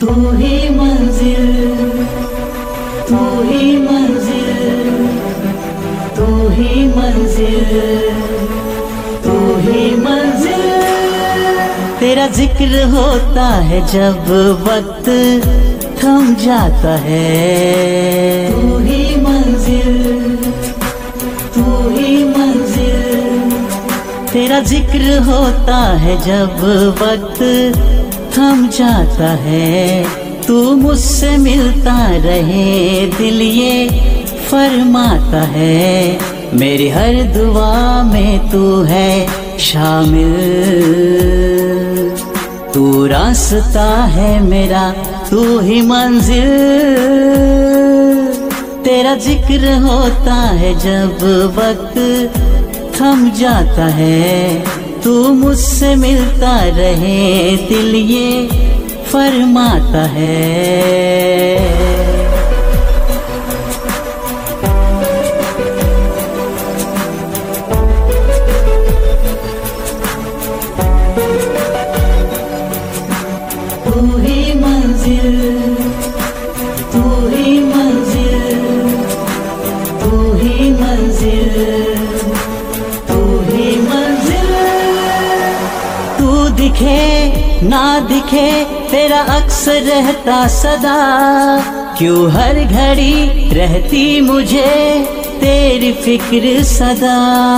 तू ही मंजिल, तू ही मंजिल, तू ही मंजिल, तू ही मंजिल। तेरा जिक्र होता है जब वक्त थम जाता है। तू ही मंजिल, तू ही मंजिल। तेरा जिक्र होता है जब वक्त थम जाता है। तू मुझसे मिलता रहे दिल ये फरमाता है। मेरी हर दुआ में तू है शामिल। तू रास्ता है मेरा, तू ही मंजिल। तेरा जिक्र होता है जब वक्त थम जाता है। तू मुझसे मिलता रहे दिल ये फरमाता है। तू ही मंजिल, तू ही मंजिल, तू ही मंजिल, तू ही मंजिल। तू दिखे ना दिखे तेरा अक्स रहता सदा। क्यों हर घड़ी रहती मुझे तेरी फिक्र सदा।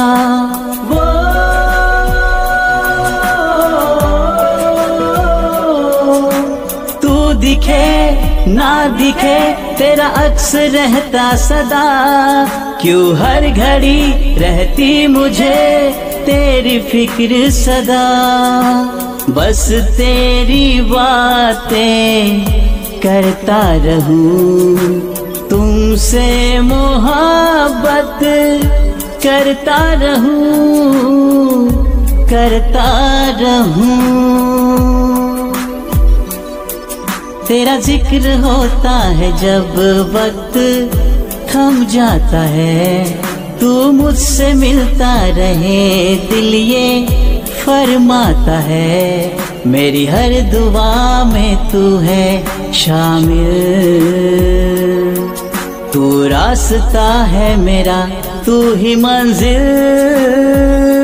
दिखे ना दिखे तेरा अक्स रहता सदा। क्यों हर घड़ी रहती मुझे तेरी फिक्र सदा। बस तेरी बातें करता रहूं, तुमसे मोहब्बत करता रहूं, करता रहूं। तेरा जिक्र होता है जब वक्त थम जाता है। तू मुझसे मिलता रहे दिल ये फरमाता है। मेरी हर दुआ में तू है शामिल। तू रास्ता है मेरा, तू ही मंजिल।